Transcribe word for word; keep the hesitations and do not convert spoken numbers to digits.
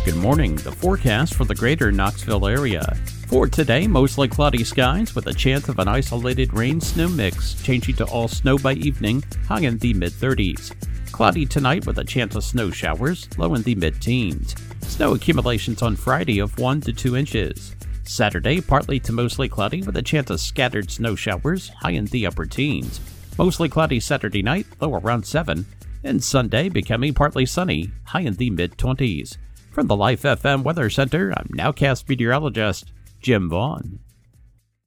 Good morning. The forecast for the greater Knoxville area. For today, mostly cloudy skies with a chance of an isolated rain-snow mix, changing to all snow by evening, high in the mid-thirties. Cloudy tonight with a chance of snow showers, low in the mid-teens. Snow accumulations on Friday of one to two inches. Saturday, partly to mostly cloudy with a chance of scattered snow showers, high in the upper teens. Mostly cloudy Saturday night, low around seven. And Sunday becoming partly sunny, high in the mid-twenties. From the Life F M Weather Center, I'm Nowcast meteorologist Jim Vaughn.